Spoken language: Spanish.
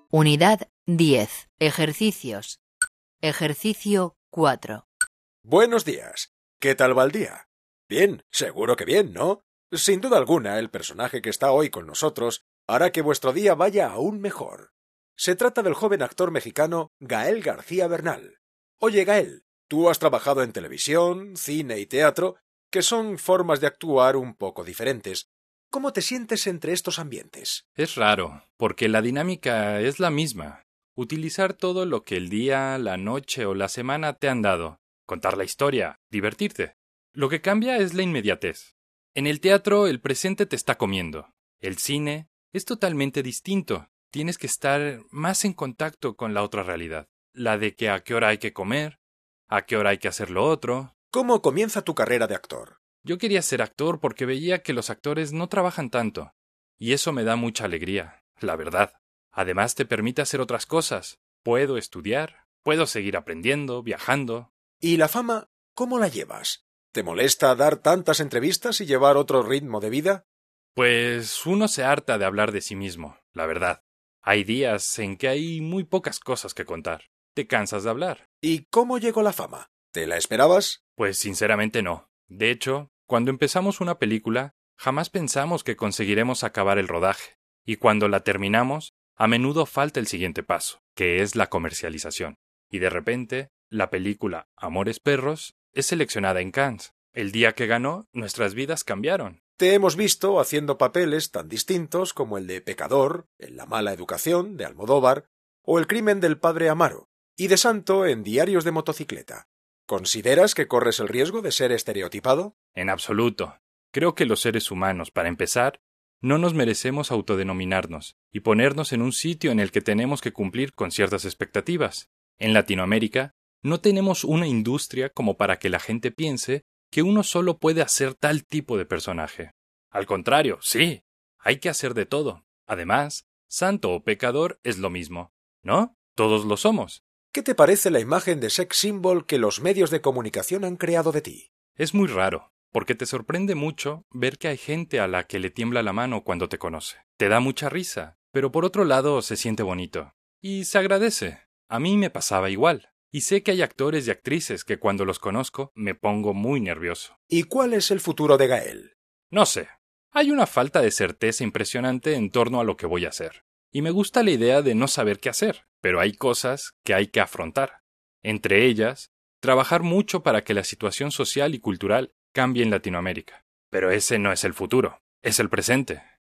Unidad 10. Ejercicios. Ejercicio 4. Buenos días. ¿Qué tal va el día? Bien, seguro que bien, ¿no? Sin duda alguna, el personaje que está hoy con nosotros hará que vuestro día vaya aún mejor. Se trata del joven actor mexicano Gael García Bernal. Oye, Gael, tú has trabajado en televisión, cine y teatro, que son formas de actuar un poco diferentes. ¿Cómo te sientes entre estos ambientes? Es raro, porque la dinámica es la misma. Utilizar todo lo que el día, la noche o la semana te han dado. Contar la historia, divertirte. Lo que cambia es la inmediatez. En el teatro el presente te está comiendo. El cine es totalmente distinto. Tienes que estar más en contacto con la otra realidad. La de que a qué hora hay que comer, a qué hora hay que hacer lo otro. ¿Cómo comienza tu carrera de actor? Yo quería ser actor porque veía que los actores no trabajan tanto. Y eso me da mucha alegría, la verdad. Además te permite hacer otras cosas. Puedo estudiar, puedo seguir aprendiendo, viajando. ¿Y la fama, cómo la llevas? ¿Te molesta dar tantas entrevistas y llevar otro ritmo de vida? Pues uno se harta de hablar de sí mismo, la verdad. Hay días en que hay muy pocas cosas que contar. Te cansas de hablar. ¿Y cómo llegó la fama? ¿Te la esperabas? Pues sinceramente no. De hecho, cuando empezamos una película, jamás pensamos que conseguiremos acabar el rodaje. Y cuando la terminamos, a menudo falta el siguiente paso, que es la comercialización. Y de repente, la película Amores Perros es seleccionada en Cannes. El día que ganó, nuestras vidas cambiaron. Te hemos visto haciendo papeles tan distintos como el de Pecador, en La mala educación, de Almodóvar, o El crimen del padre Amaro, y de Santo en Diarios de motocicleta. ¿Consideras que corres el riesgo de ser estereotipado? En absoluto. Creo que los seres humanos, para empezar, no nos merecemos autodenominarnos y ponernos en un sitio en el que tenemos que cumplir con ciertas expectativas. En Latinoamérica, no tenemos una industria como para que la gente piense que uno solo puede hacer tal tipo de personaje. Al contrario, sí, hay que hacer de todo. Además, santo o pecador es lo mismo, ¿no? Todos lo somos. ¿Qué te parece la imagen de sex symbol que los medios de comunicación han creado de ti? Es muy raro, porque te sorprende mucho ver que hay gente a la que le tiembla la mano cuando te conoce. Te da mucha risa, pero por otro lado se siente bonito. Y se agradece. A mí me pasaba igual. Y sé que hay actores y actrices que cuando los conozco me pongo muy nervioso. ¿Y cuál es el futuro de Gael? No sé. Hay una falta de certeza impresionante en torno a lo que voy a hacer. Y me gusta la idea de no saber qué hacer, pero hay cosas que hay que afrontar. Entre ellas, trabajar mucho para que la situación social y cultural cambie en Latinoamérica. Pero ese no es el futuro, es el presente.